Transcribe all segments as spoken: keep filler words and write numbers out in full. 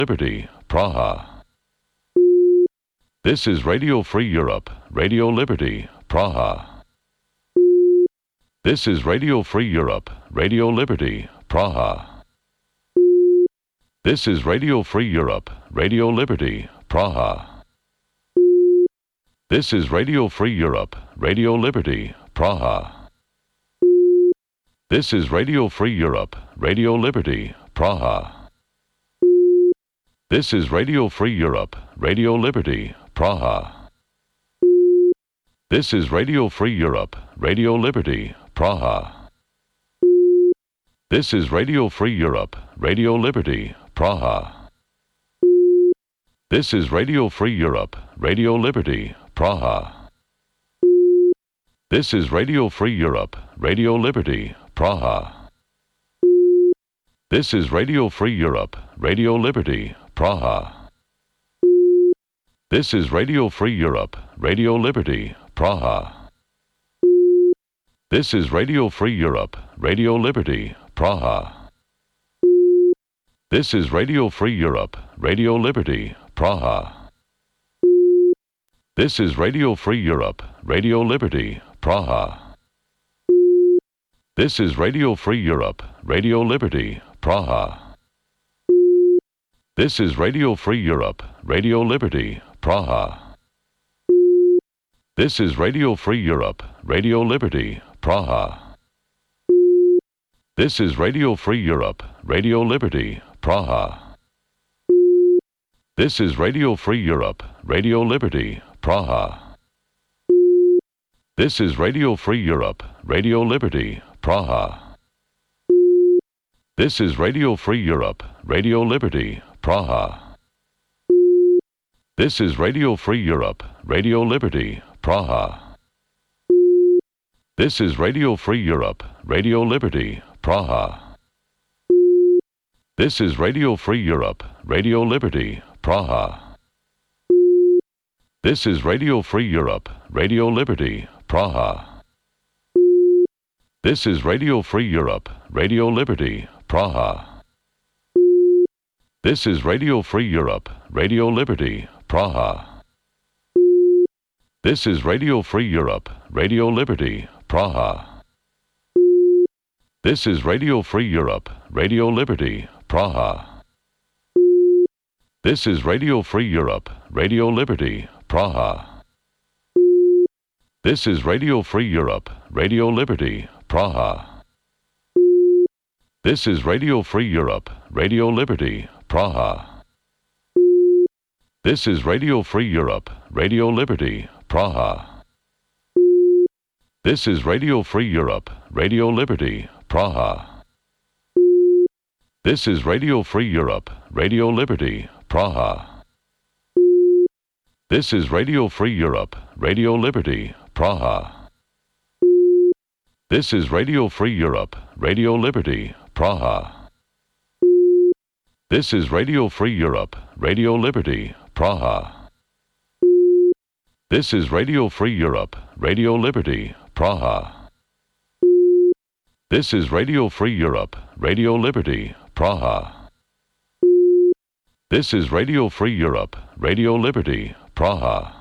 Liberty, Praha. This is Radio Free Europe, Radio Liberty, Praha. This is Radio Free Europe, Radio Liberty, Praha. This is Radio Free Europe, Radio Liberty, Praha. This is Radio Free Europe, Radio Liberty, Praha. This is Radio Free Europe, Radio Liberty, Praha. This is Radio Free Europe, Radio Liberty, Praha. This is Radio Free Europe, Radio Liberty, Praha. This is Radio Free Europe, Radio Liberty, Praha. This is Radio Free Europe, Radio Liberty, Praha. This is Radio Free Europe, Radio Liberty, Praha. This is Radio Free Europe, Radio Liberty, Praha. This is Radio Free Europe, Radio Liberty, Praha. This is Radio Free Europe, Radio Liberty, Praha. This is Radio Free Europe, Radio Liberty, Praha. This is Radio Free Europe, Radio Liberty, Praha. This is Radio Free Europe, Radio Liberty, Praha. This is Radio Free Europe, Radio Liberty, Praha. This is Radio Free Europe, Radio Liberty, Praha. This is Radio Free Europe, Radio Liberty, Praha. This is Radio Free Europe, Radio Liberty, Praha. This is Radio Free Europe, Radio Liberty, Praha. This is Radio Free Europe, Radio Liberty, Praha. This is Radio Free Europe, Radio Liberty, Praha. This is Radio Free Europe, Radio Liberty, Praha. This is Radio Free Europe, Radio Liberty, Praha. This is Radio Free Europe, Radio Liberty, Praha. This is Radio Free Europe, Radio Liberty, Praha. This is Radio Free Europe, Radio Liberty, Praha. This is Radio Free Europe, Radio Liberty, Praha. This is Radio Free Europe, Radio Liberty, Praha. This is Radio Free Europe, Radio Liberty, Praha. This is Radio Free Europe, Radio Liberty, Praha. This is Radio Free Europe, Radio Liberty, Praha. This is Radio Free Europe, Radio Liberty, Praha. This is Radio Free Europe, Radio Liberty, Praha. This is Radio Free Europe, Radio Liberty, Praha. This is Radio Free Europe, Radio Liberty, Praha. This is Radio Free Europe, Radio Liberty, Praha. This is Radio Free Europe, Radio Liberty, Praha. This is Radio Free Europe, Radio Liberty, Praha. This is Radio Free Europe, Radio Liberty, Praha. This is Radio Free Europe, Radio Liberty, Praha.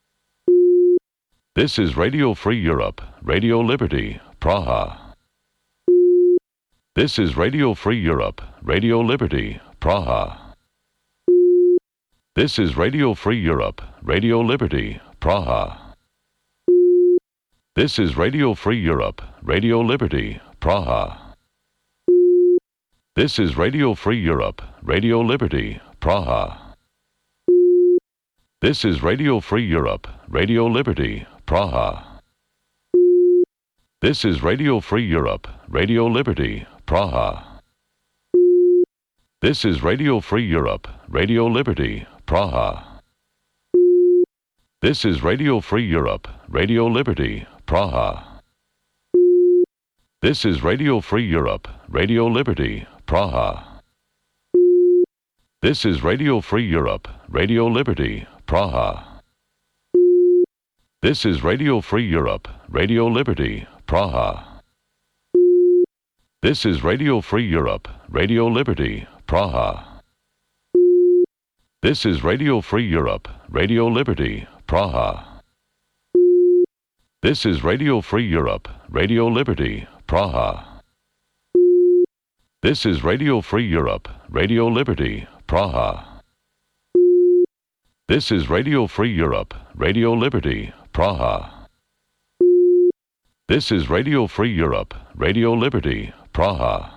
This is Radio Free Europe, Radio Liberty, Praha. This is Radio Free Europe, Radio Liberty, Praha. This is Radio Free Europe, Radio Liberty, Praha. This is Radio Free Europe, Radio Liberty, Praha. This is Radio Free Europe, Radio Liberty, Praha. This is Radio Free Europe, Radio Liberty, Praha. This is Radio Free Europe, Radio Liberty, Praha. This is Radio Free Europe, Radio Liberty, Praha. This is Radio Free Europe, Radio Liberty, Praha. This is Radio Free Europe, Radio Liberty, Praha. This is Radio Free Europe, Radio Liberty, Praha. This is Radio Free Europe, Radio Liberty, Praha. This is Radio Free Europe, Radio Liberty, Praha. This is Radio Free Europe, Radio Liberty, Praha. This is Radio Free Europe, Radio Liberty, Praha. This is Radio Free Europe, Radio Liberty, Praha. This is Radio Free Europe, Radio Liberty, Praha. This is Radio Free Europe, Radio Liberty, Praha.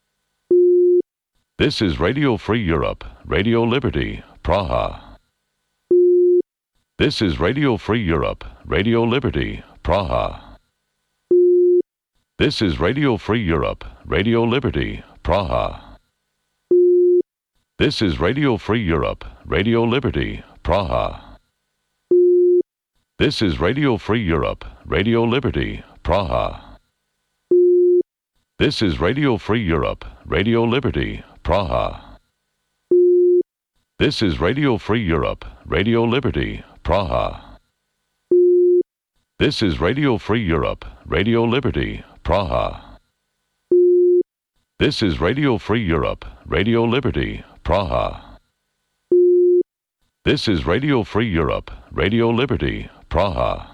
This is Radio Free Europe, Radio Liberty, Praha. This is Radio Free Europe, Radio Liberty, Praha. This is Radio Free Europe, Radio Liberty, Praha. This is Radio Free Europe, Radio Liberty, Praha. This is Radio Free Europe, Radio Liberty, Praha. This is Radio Free Europe, Radio Liberty, Praha. This is Radio Free Europe, Radio Liberty, Praha. This is Radio Free Europe, Radio Liberty, Praha. This is Radio Free Europe, Radio Liberty, Praha. This is Radio Free Europe, Radio Liberty, Praha.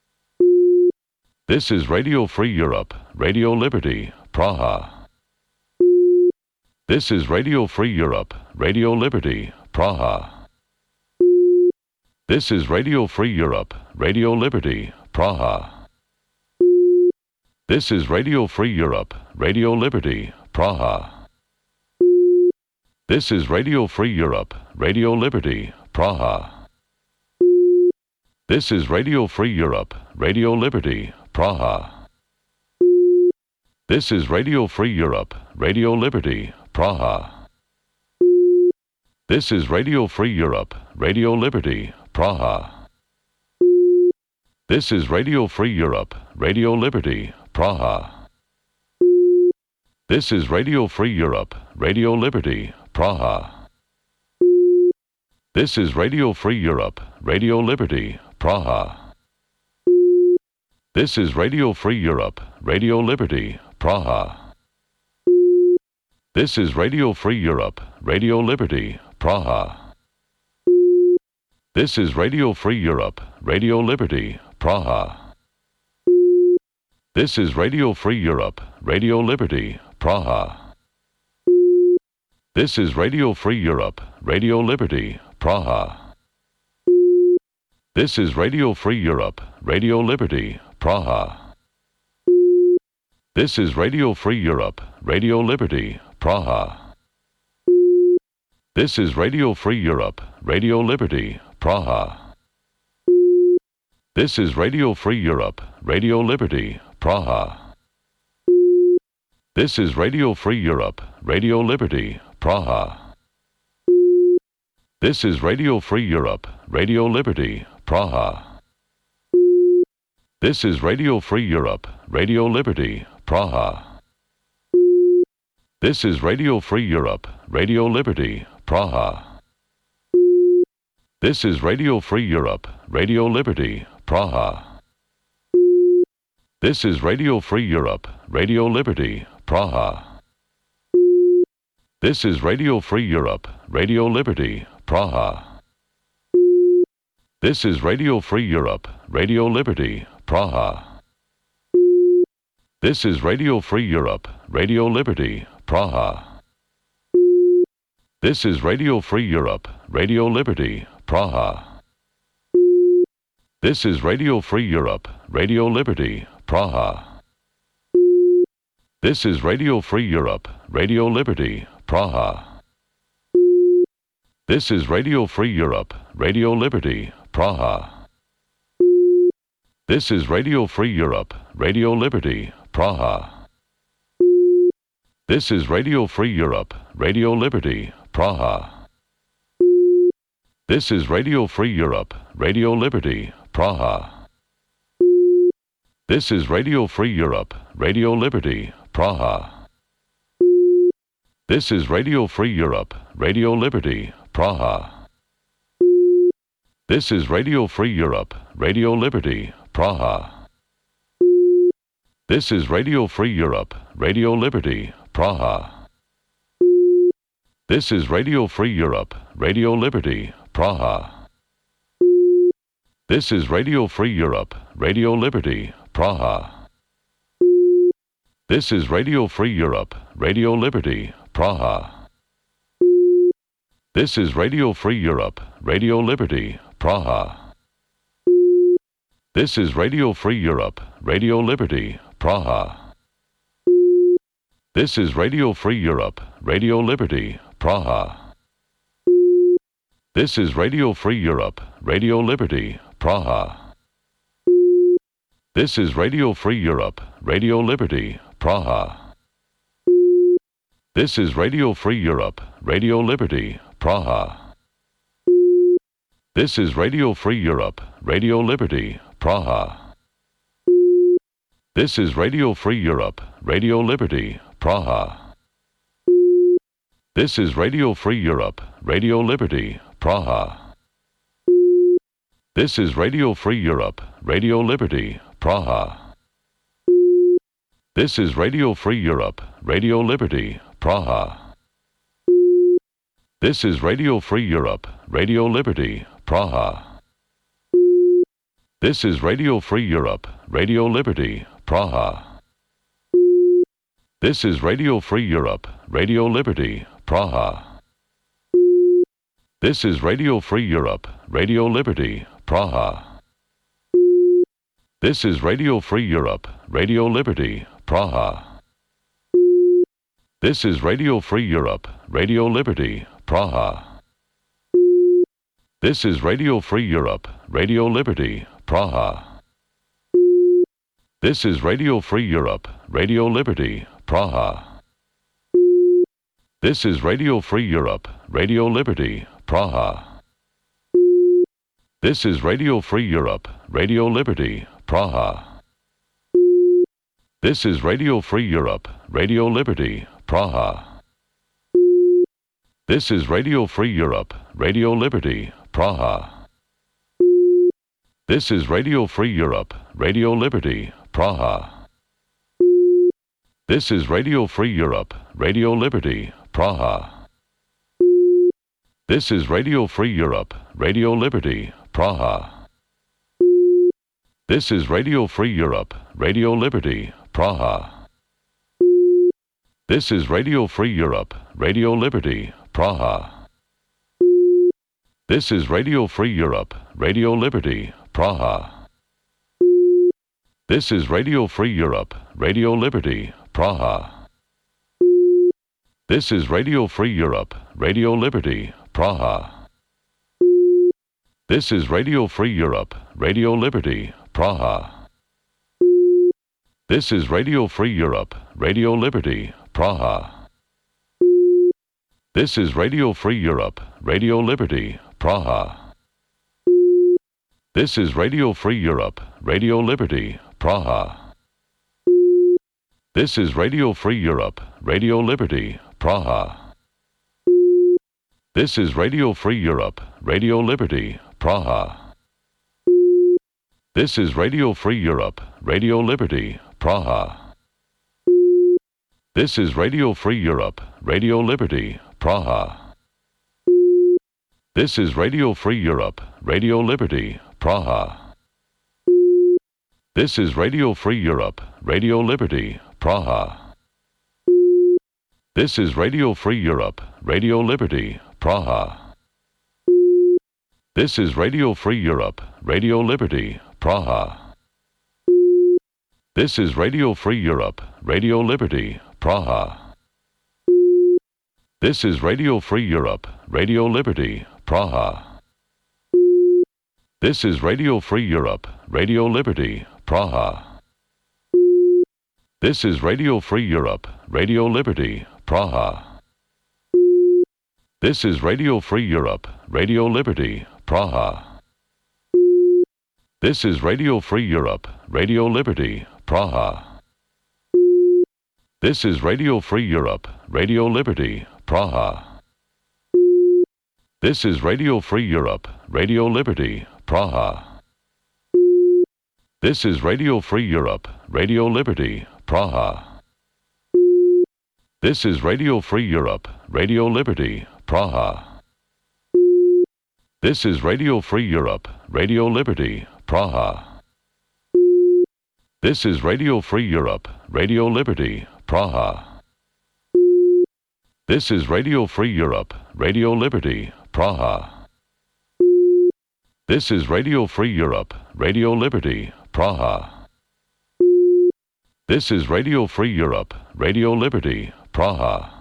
This is Radio Free Europe, Radio Liberty, Praha. This is Radio Free Europe, Radio Liberty, Praha. This is Radio Free Europe, Radio Liberty, Praha. This is Radio Free Europe, Radio Liberty, Praha. This is Radio Free Europe, Radio Liberty, Praha. This is Radio Free Europe, Radio Liberty, Praha. This is Radio Free Europe, Radio Liberty, Praha. This is Radio Free Europe, Radio Liberty, Praha. This is Radio Free Europe, Radio Liberty, Praha. This is Radio Free Europe, Radio Liberty, Praha. This is Radio Free Europe, Radio Liberty, Praha. This is Radio Free Europe, Radio Liberty, Praha. This is Radio Free Europe, Radio Liberty, Praha. This is Radio Free Europe, Radio Liberty, Praha. This is Radio Free Europe, Radio Liberty, Praha. This is Radio Free Europe, Radio Liberty, Praha. This is Radio Free Europe, Radio Liberty, Praha. This is Radio Free Europe, Radio Liberty, Praha. This is Radio Free Europe, Radio Liberty, Praha. This is Radio Free Europe, Radio Liberty, Praha. This is Radio Free Europe, Radio Liberty, Praha. This is Radio Free Europe, Radio Liberty, Praha. This is Radio Free Europe, Radio Liberty, Praha. This is Radio Free Europe, Radio Liberty, Praha. This is Radio Free Europe, Radio Liberty, Praha. This is Radio Free Europe, Radio Liberty, Praha. This is Radio Free Europe, Radio Liberty, Praha. This is Radio Free Europe, Radio Liberty, Praha. This is Radio Free Europe, Radio Liberty, Praha. This is Radio Free Europe, Radio Liberty, Praha. This is Radio Free Europe, Radio Liberty, Praha. This is Radio Free Europe, Radio Liberty, Praha. This is Radio Free Europe, Radio Liberty, Praha. This is Radio Free Europe, Radio Liberty, Praha. This is Radio Free Europe, Radio Liberty, Praha. This is Radio Free Europe, Radio Liberty, Praha. This is Radio Free Europe, Radio Liberty, Praha. This is Radio Free Europe, Radio Liberty, Praha. This is Radio Free Europe, Radio Liberty, Praha. This is Radio Free Europe, Radio Liberty, Praha. This is Radio Free Europe, Radio Liberty, Praha. This is Radio Free Europe, Radio Liberty, Praha. This is Radio Free Europe, Radio Liberty, Praha. This is Radio Free Europe, Radio Liberty, Praha. This is Radio Free Europe, Radio Liberty, Praha. This is Radio Free Europe, Radio Liberty, Praha. This is Radio Free Europe, Radio Liberty, Praha. This is Radio Free Europe, Radio Liberty, Praha. This is Radio Free Europe, Radio Liberty, Praha. This is Radio Free Europe, Radio Liberty, Praha. This is Radio Free Europe, Radio Liberty, Praha. This is Radio Free Europe, Radio Liberty, Praha. This is Radio Free Europe, Radio Liberty, Praha. This is Radio Free Europe, Radio Liberty, Praha. This is Radio Free Europe, Radio Liberty, Praha. This is Radio Free Europe, Radio Liberty, Praha. This is Radio Free Europe, Radio Liberty, Praha. This is Radio Free Europe, Radio Liberty, Praha. This is Radio Free Europe, Radio Liberty, Praha. This is Radio Free Europe, Radio Liberty, Praha. This is Radio Free Europe, Radio Liberty, Praha. This is Radio Free Europe, Radio Liberty, Praha. This is Radio Free Europe, Radio Liberty, Praha. This is Radio Free Europe, Radio Liberty, Praha. This is Radio Free Europe, Radio Liberty, Praha. This is Radio Free Europe, Radio Liberty, Praha. This is Radio Free Europe, Radio Liberty, Praha. This is Radio Free Europe, Radio Liberty, Praha. This is Radio Free Europe, Radio Liberty, Praha. This is Radio Free Europe, Radio Liberty, Praha. This is Radio Free Europe, Radio Liberty, Praha. This is Radio Free Europe, Radio Liberty, Praha. This is Radio Free Europe, Radio Liberty, Praha. This is Radio Free Europe, Radio Liberty, Praha. This is Radio Free Europe, Radio Liberty, Praha. This is Radio Free Europe, Radio Liberty, Praha. This is Radio Free Europe, Radio Liberty, Praha. This is Radio Free Europe, Radio Liberty, Praha. This is Radio Free Europe, Radio Liberty, Praha. This is Radio Free Europe, Radio Liberty, Praha. This is Radio Free Europe, Radio Liberty, Praha. This is Radio Free Europe, Radio Liberty, Praha. This is Radio Free Europe, Radio Liberty, Praha. This is Radio Free Europe, Radio Liberty, Praha. This is Radio Free Europe, Radio Liberty, Praha. This is Radio Free Europe, Radio Liberty, Praha. This is Radio Free Europe, Radio Liberty, Praha. This is Radio Free Europe, Radio Liberty, Praha. This is Radio Free Europe, Radio Liberty, Praha. This is Radio Free Europe, Radio Liberty, Praha. This is Radio Free Europe, Radio Liberty, Praha. This is Radio Free Europe, Radio Liberty, Praha. This is Radio Free Europe, Radio Liberty, Praha. This is Radio Free Europe, Radio Liberty, Praha. This is Radio Free Europe, Radio Liberty, Praha. This is Radio Free Europe, Radio Liberty, Praha. This is Radio Free Europe, Radio Liberty, Praha. This is Radio Free Europe, Radio Liberty, Praha. This is Radio Free Europe, Radio Liberty, Praha. This is Radio Free Europe, Radio Liberty, Praha. This is Radio Free Europe, Radio Liberty, Praha.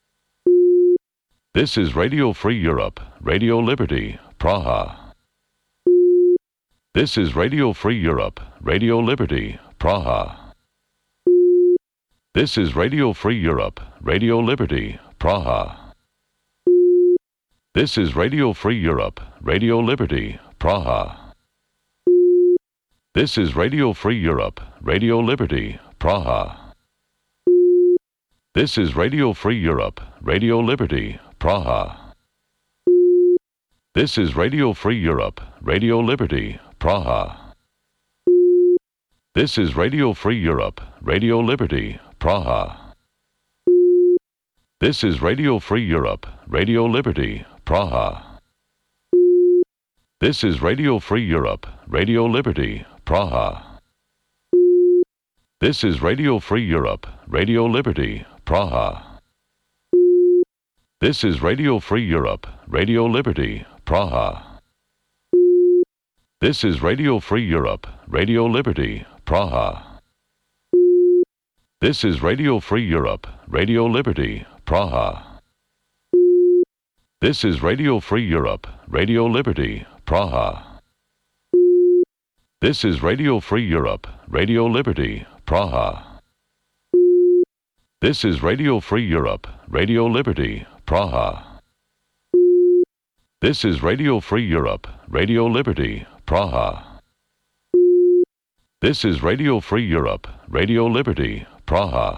This is Radio Free Europe, Radio Liberty, Praha. This is Radio Free Europe, Radio Liberty, Praha. This is Radio Free Europe, Radio Liberty, Praha. This is Radio Free Europe, Radio Liberty, Praha. This is Radio Free Europe, Radio Liberty, Praha. This is Radio Free Europe, Radio Liberty, Praha. This is Radio Free Europe, Radio Liberty, Praha. This is Radio Free Europe, Radio Liberty, Praha. This is Radio Free Europe, Radio Liberty, Praha. This is Radio Free Europe, Radio Liberty, Praha. This is Radio Free Europe, Radio Liberty, Praha. This is Radio Free Europe, Radio Liberty, Praha. This is Radio Free Europe, Radio Liberty, Praha. This is Radio Free Europe, Radio Liberty, Praha. This is Radio Free Europe, Radio Liberty, Praha. This is Radio Free Europe, Radio Liberty, Praha. This is Radio Free Europe, Radio Liberty, Praha. This is Radio Free Europe, Radio Liberty, Praha. This is Radio Free Europe, Radio Liberty, Praha.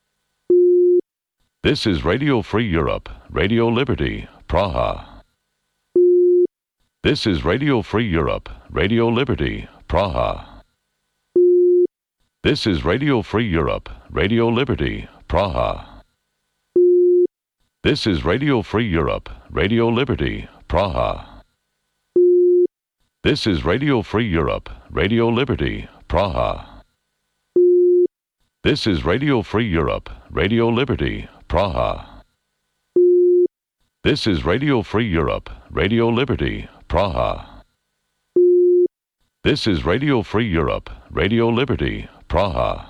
This is Radio Free Europe, Radio Liberty, Praha. This is Radio Free Europe, Radio Liberty, Praha. This is Radio Free Europe, Radio Liberty, Praha. This is Radio Free Europe, Radio Liberty, Praha. This is Radio Free Europe, Radio Liberty, Praha. This is Radio Free Europe, Radio Liberty, Praha. This is Radio Free Europe, Radio Liberty, Praha. This is Radio Free Europe, Radio Liberty, Praha.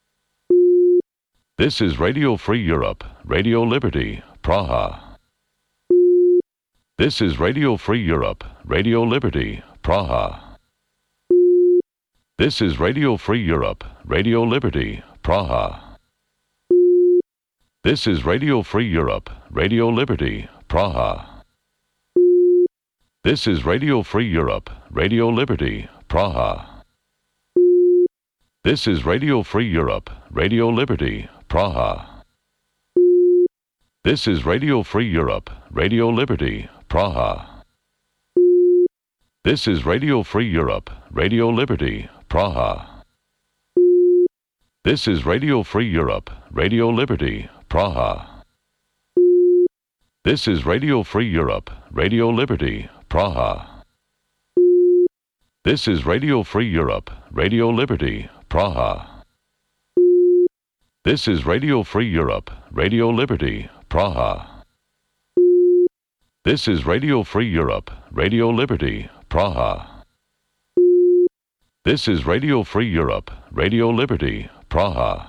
This is Radio Free Europe, Radio Liberty, Praha. This is Radio Free Europe, Radio Liberty, Praha. This is Radio Free Europe, Radio Liberty, Praha. This is Radio Free Europe, Radio Liberty, Praha. This is Radio Free Europe, Radio Liberty, Praha. This is Radio Free Europe, Radio Liberty, Praha. This is Radio Free Europe, Radio Liberty, Praha. This is Radio Free Europe, Radio Liberty, Praha. This is Radio Free Europe, Radio Liberty, Praha. This is Radio Free Europe, Radio Liberty, Praha. This is Radio Free Europe, Radio Liberty, Praha. This is Radio Free Europe, Radio Liberty, Praha. This is Radio Free Europe, Radio Liberty, Praha. This is Radio Free Europe, Radio Liberty, Praha.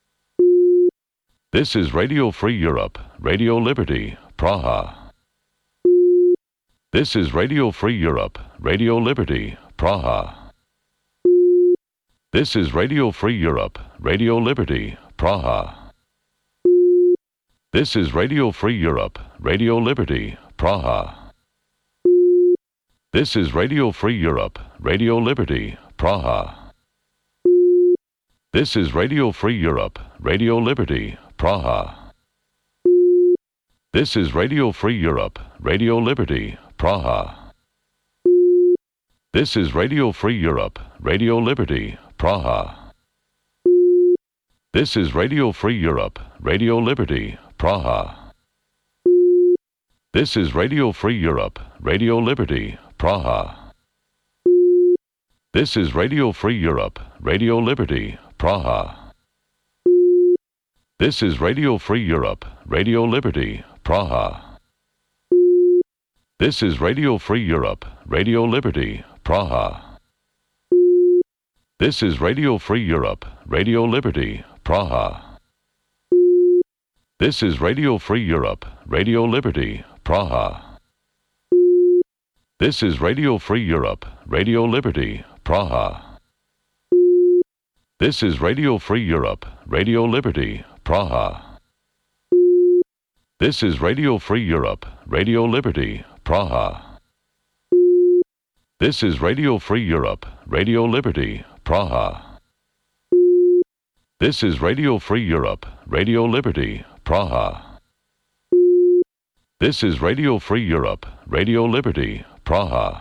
This is Radio Free Europe, Radio Liberty, Praha. This is Radio Free Europe, Radio Liberty, Praha. This is Radio Free Europe, Radio Liberty, Praha. This is Radio Free Europe, Radio Liberty, Praha. This is Radio Free Europe, Radio Liberty, Praha. This is Radio Free Europe, Radio Liberty, Praha. This is Radio Free Europe, Radio Liberty, Praha. This is Radio Free Europe, Radio Liberty, Praha. This is Radio Free Europe, Radio Liberty, Praha. This is Radio Free Europe, Radio Liberty, Praha. This is Radio Free Europe, Radio Liberty, Praha. This is Radio Free Europe, Radio Liberty, Praha. This is Radio Free Europe, Radio Liberty, Praha. This is Radio Free Europe, Radio Liberty, Praha. This is Radio Free Europe, Radio Liberty, Praha. This is Radio Free Europe, Radio Liberty, Praha. This is Radio Free Europe, Radio Liberty, Praha. This is Radio Free Europe, Radio Liberty, Praha. This is Radio Free Europe, Radio Liberty, Praha. This is Radio Free Europe, Radio Liberty, Praha. This is Radio Free Europe, Radio Liberty, Praha.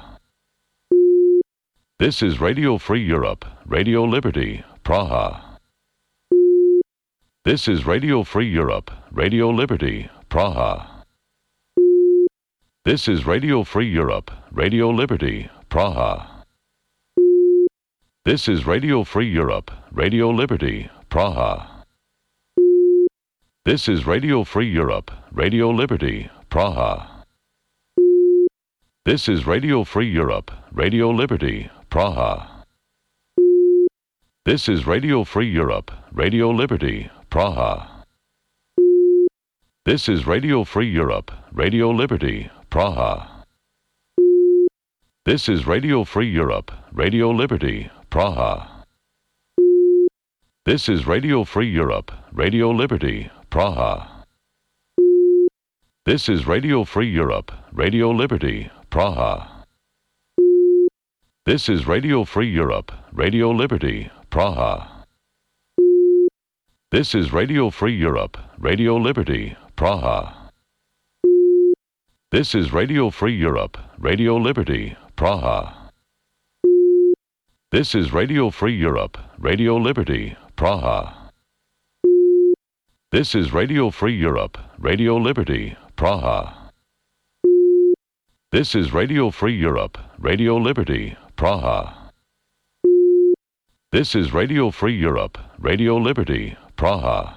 This is Radio Free Europe, Radio Liberty, Praha. This is Radio Free Europe, Radio Liberty, Praha. This is Radio Free Europe, Radio Liberty, Praha. This is Radio Free Europe, Radio Liberty, Praha. This is Radio Free Europe, Radio Liberty, Praha. This is Radio Free Europe, Radio Liberty, Praha. This is Radio Free Europe, Radio Liberty, Praha. This is Radio Free Europe, Radio Liberty, Praha. This is Radio Free Europe, Radio Liberty, Praha. This is Radio Free Europe, Radio Liberty, Praha. This is Radio Free Europe, Radio Liberty, Praha. This is Radio Free Europe, Radio Liberty, Praha. This is Radio Free Europe, Radio Liberty, Praha. This is Radio Free Europe, Radio Liberty, Praha. This is Radio Free Europe, Radio Liberty, Praha. This is Radio Free Europe, Radio Liberty, Praha. This is Radio Free Europe, Radio Liberty, Praha. This is Radio Free Europe, Radio Liberty, Praha.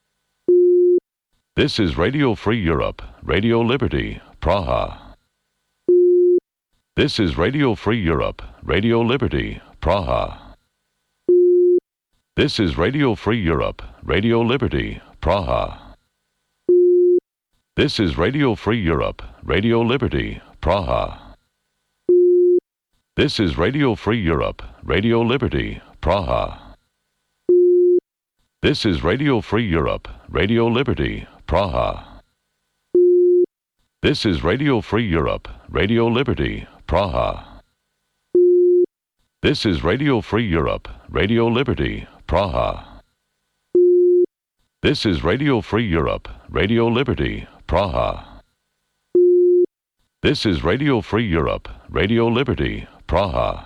This is Radio Free Europe, Radio Liberty, Praha. This is Radio Free Europe, Radio Liberty, Praha. This is Radio Free Europe, Radio Liberty, Praha. This is Radio Free Europe, Radio Liberty, Praha. This is Radio Free Europe, Radio Liberty, Praha. This is Radio Free Europe, Radio Liberty, Praha. This is Radio Free Europe, Radio Liberty, Praha. This is Radio Free Europe, Radio Liberty, Praha. This is Radio Free Europe, Radio Liberty, Praha. This is Radio Free Europe, Radio Liberty, Praha.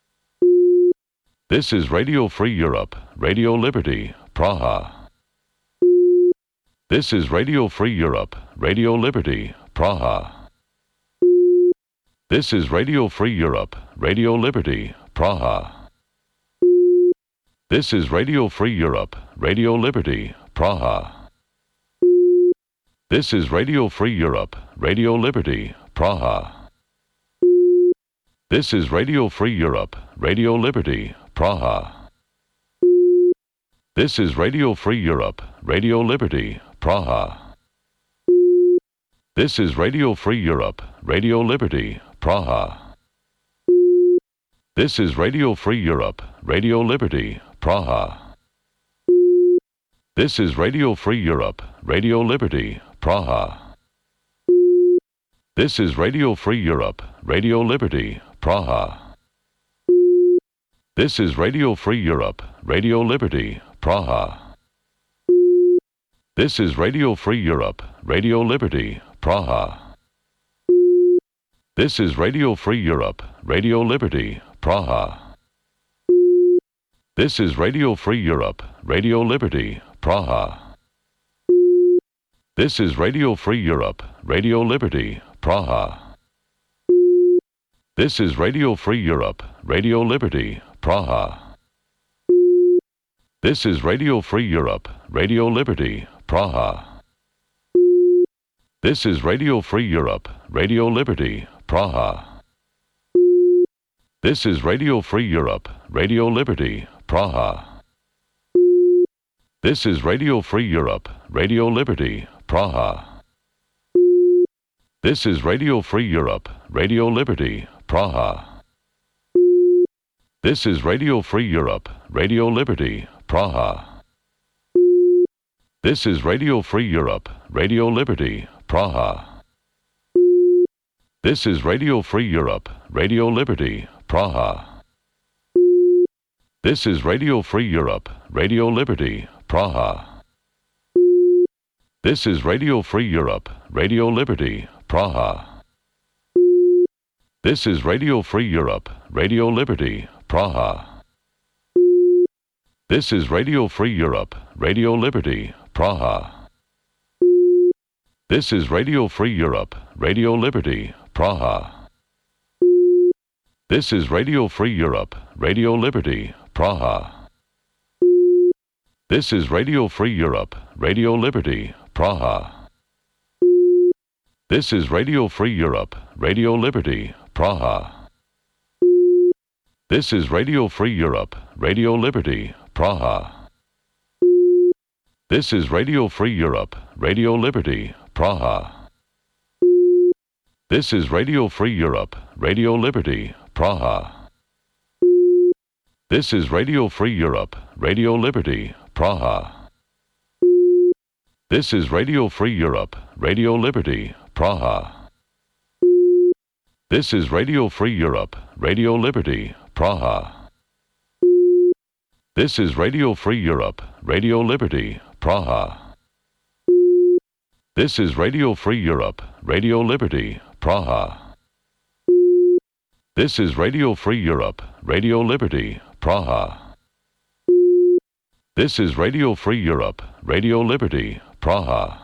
This is Radio Free Europe, Radio Liberty, Praha. This is Radio Free Europe, Radio Liberty, Praha. This is Radio Free Europe, Radio Liberty, Praha. This is Radio Free Europe, Radio Liberty, Praha. This is Radio Free Europe, Radio Liberty, Praha. This is Radio Free Europe, Radio Liberty, Praha. This is Radio Free Europe, Radio Liberty, Praha. This is Radio Free Europe, Radio Liberty, Praha. This is Radio Free Europe, Radio Liberty, Praha. This is Radio Free Europe, Radio Liberty, Praha. This is Radio Free Europe, Radio Liberty, Praha. This is Radio Free Europe, Radio Liberty, Praha. This is Radio Free Europe, Radio Liberty, Praha. This is Radio Free Europe, Radio Liberty, Praha. This is Radio Free Europe, Radio Liberty, Praha. This is Radio Free Europe, Radio Liberty, Praha. This is Radio Free Europe, Radio Liberty, Praha. This is Radio Free Europe, Radio Liberty, Praha. This is Radio Free Europe, Radio Liberty, Praha. This is Radio Free Europe, Radio Liberty, Praha. This is Radio Free Europe, Radio Liberty, Praha. This is Radio Free Europe, Radio Liberty, Praha. This is Radio Free Europe, Radio Liberty, Praha. This is Radio Free Europe, Radio Liberty, Praha. This is Radio Free Europe, Radio Liberty, Praha. This is Radio Free Europe, Radio Liberty, Praha. This is Radio Free Europe, Radio Liberty, Praha. This is Radio Free Europe, Radio Liberty, Praha. This is Radio Free Europe, Radio Liberty, Praha. This is Radio Free Europe, Radio Liberty, Praha. This is Radio Free Europe, Radio Liberty, Praha. This is Radio Free Europe, Radio Liberty, Praha. This is Radio Free Europe, Radio Liberty, Praha. This is Radio Free Europe, Radio Liberty, Praha. This is Radio Free Europe, Radio Liberty, Praha. This is Radio Free Europe, Radio Liberty, Praha. This is Radio Free Europe, Radio Liberty, Praha. This is Radio Free Europe, Radio Liberty, Praha. This is Radio Free Europe, Radio Liberty, Praha. This is Radio Free Europe, Radio Liberty, Praha. This is Radio Free Europe, Radio Liberty, Praha. This is Radio Free Europe, Radio Liberty, Praha. This is Radio Free Europe, Radio Liberty, Praha.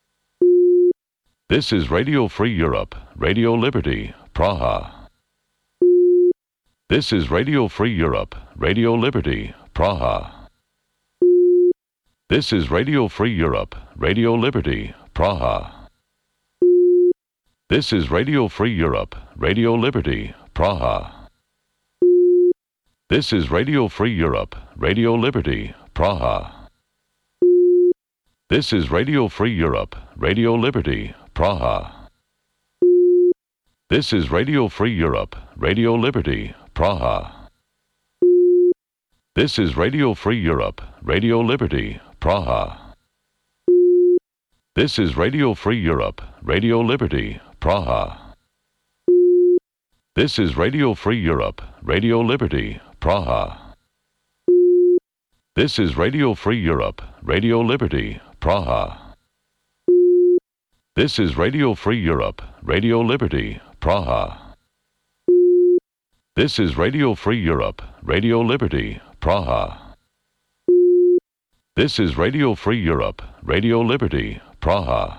This is Radio Free Europe, Radio Liberty, Praha. This is Radio Free Europe, Radio Liberty, Praha. This is Radio Free Europe, Radio Liberty, Praha. This is Radio Free Europe, Radio Liberty, Praha. This is Radio Free Europe, Radio Liberty, Praha. This is Radio Free Europe, Radio Liberty, Praha. This is Radio Free Europe, Radio Liberty, Praha. This is Radio Free Europe, Radio Liberty, Praha. This is Radio Free Europe, Radio Liberty, Praha. This is Radio Free Europe, Radio Liberty, Praha. This is Radio Free Europe, Radio Liberty, Praha. This is Radio Free Europe, Radio Liberty, Praha. This is Radio Free Europe, Radio Liberty, Praha. This is Radio Free Europe, Radio Liberty, Praha.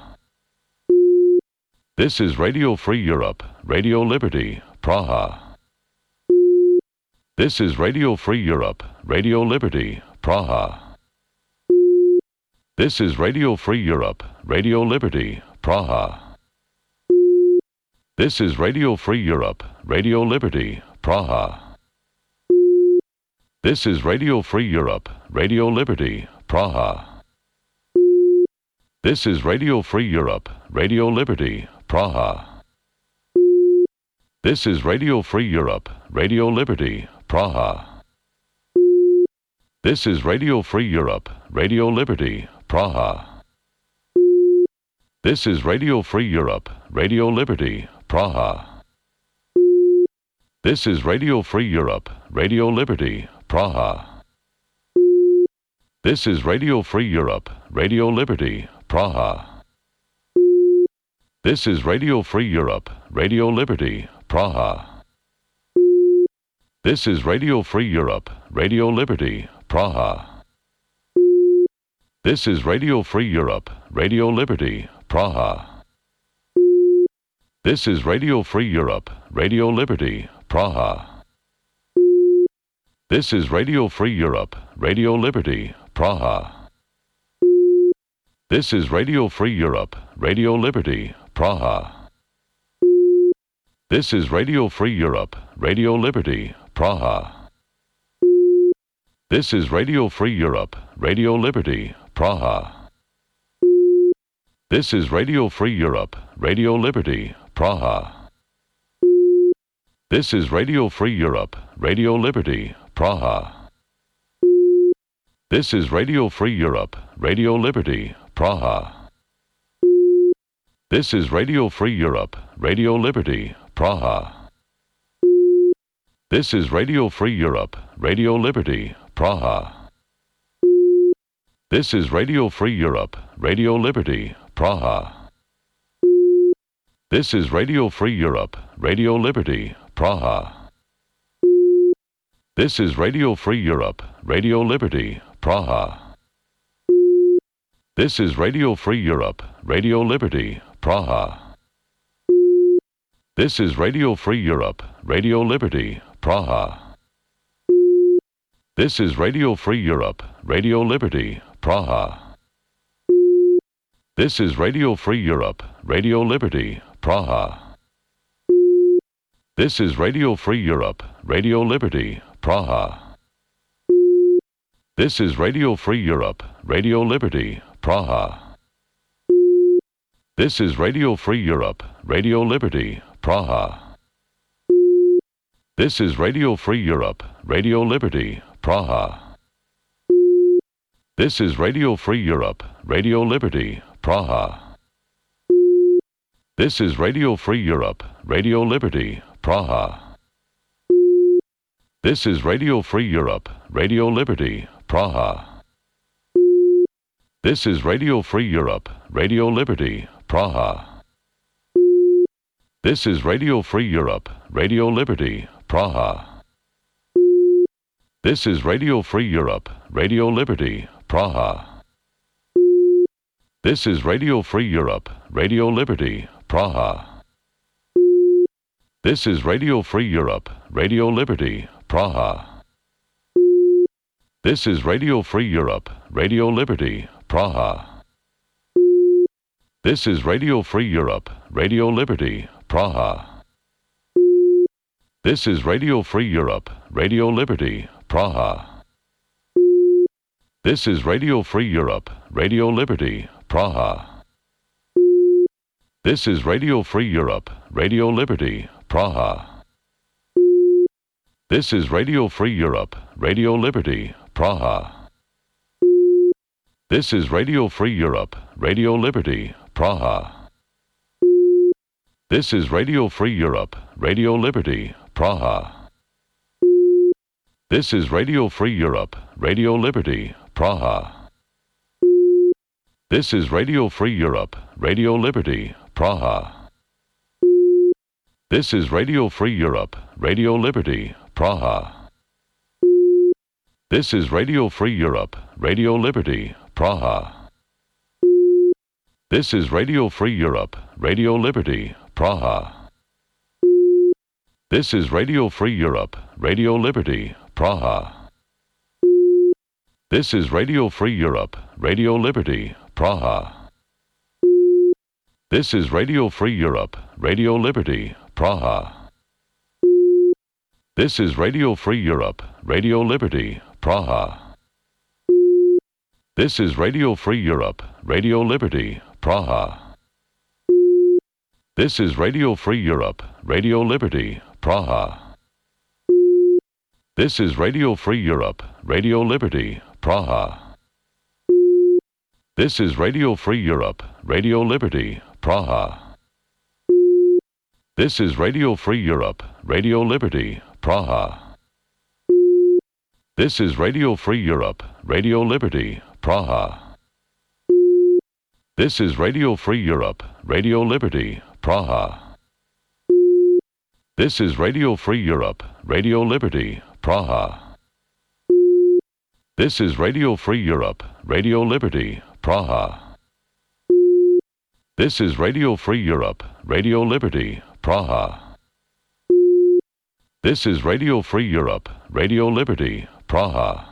This is Radio Free Europe, Radio Liberty, Praha. This is Radio Free Europe, Radio Liberty, Praha. This is Radio Free Europe, Radio Liberty, Praha. This is Radio Free Europe, Radio Liberty, Praha. This is Radio Free Europe, Radio Liberty, Praha. This is Radio Free Europe, Radio Liberty, Praha. This is Radio Free Europe, Radio Liberty, Praha. This is Radio Free Europe, Radio Liberty, Praha. This is Radio Free Europe, Radio Liberty, Praha. This is Radio Free Europe, Radio Liberty, Praha. This is Radio Free Europe, Radio Liberty, Praha. This is Radio Free Europe, Radio Liberty, Praha. This is Radio Free Europe, Radio Liberty, Praha. This is Radio Free Europe, Radio Liberty, Praha. This is Radio Free Europe, Radio Liberty, Praha. This is Radio Free Europe, Radio Liberty, Praha. This is Radio Free Europe, Radio Liberty, Praha. This is Radio Free Europe, Radio Liberty, Praha. This is Radio Free Europe, Radio Liberty, Praha. This is Radio Free Europe, Radio Liberty, Praha. This is Radio Free Europe, Radio Liberty, Praha. This is Radio Free Europe, Radio Liberty, Praha. This is Radio Free Europe, Radio Liberty, Praha. This is Radio Free Europe, Radio Liberty, Praha. This is Radio Free Europe, Radio Liberty, Praha. This is Radio Free Europe, Radio Liberty, Praha. This is Radio Free Europe, Radio Liberty, Praha. This is Radio Free Europe, Radio Liberty, Praha. This is Radio Free Europe, Radio Liberty, Praha. This is Radio Free Europe, Radio Liberty, Praha. This is Radio Free Europe, Radio Liberty, Praha. This is Radio Free Europe, Radio Liberty, Praha. This is Radio Free Europe, Radio Liberty, Praha. This is Radio Free Europe, Radio Liberty, Praha. This is Radio Free Europe, Radio Liberty, Praha. This is Radio Free Europe, Radio Liberty, Praha. This is Radio Free Europe, Radio Liberty, Praha. This is Radio Free Europe, Radio Liberty, Praha. This is Radio Free Europe, Radio Liberty, Praha. This is Radio Free Europe, Radio Liberty, Praha. This is Radio Free Europe, Radio Liberty, Praha. This is Radio Free Europe, Radio Liberty, Praha. This is Radio Free Europe, Radio Liberty, Praha. This is Radio Free Europe, Radio Liberty, Praha. This is Radio Free Europe, Radio Liberty, Praha. This is Radio Free Europe, Radio Liberty, Praha. This is Radio Free Europe, Radio Liberty, Praha. This is Radio Free Europe, Radio Liberty, Praha. This is Radio Free Europe, Radio Liberty, Praha. This is Radio Free Europe, Radio Liberty, Praha. This is Radio Free Europe, Radio Liberty, Praha. This is Radio Free Europe, Radio Liberty, Praha. This is Radio Free Europe, Radio Liberty, Praha. This is Radio Free Europe, Radio Liberty, Praha. This is Radio Free Europe, Radio Liberty, Praha. This is Radio Free Europe, Radio Liberty, Praha. This is Radio Free Europe, Radio Liberty, Praha. This is Radio Free Europe, Radio Liberty, Praha. This is Radio Free Europe, Radio Liberty, Praha. This is Radio Free Europe, Radio Liberty, Praha. This is Radio Free Europe, Radio Liberty, Praha. This is Radio Free Europe, Radio Liberty, Praha. This is Radio Free Europe, Radio Liberty, Praha. This is Radio Free Europe, Radio Liberty, Praha. This is Radio Free Europe, Radio Liberty, Praha. This is Radio Free Europe, Radio Liberty, Praha. This is Radio Free Europe, Radio Liberty, Praha. This is Radio Free Europe, Radio Liberty, Praha. This is Radio Free Europe, Radio Liberty, Praha. This is Radio Free Europe, Radio Liberty, Praha. This is Radio Free Europe, Radio Liberty, Praha.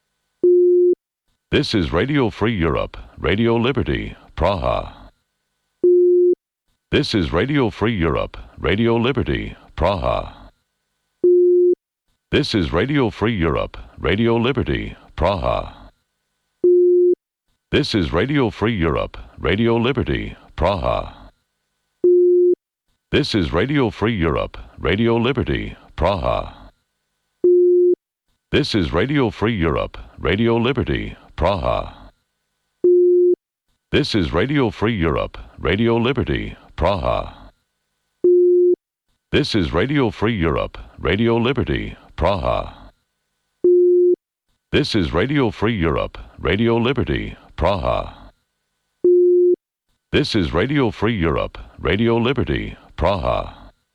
This is Radio Free Europe, Radio Liberty, Praha. This is Radio Free Europe, Radio Liberty, Praha. This is Radio Free Europe, Radio Liberty, Praha. This is Radio Free Europe, Radio Liberty, Praha. This is Radio Free Europe, Radio Liberty, Praha. This is Radio Free Europe, Radio Liberty, Praha. This is Radio Free Europe, Radio Liberty, Praha. This is Radio Free Europe, Radio Liberty, Praha. This is Radio Free Europe, Radio Liberty, Praha. This is Radio Free Europe, Radio Liberty, Praha.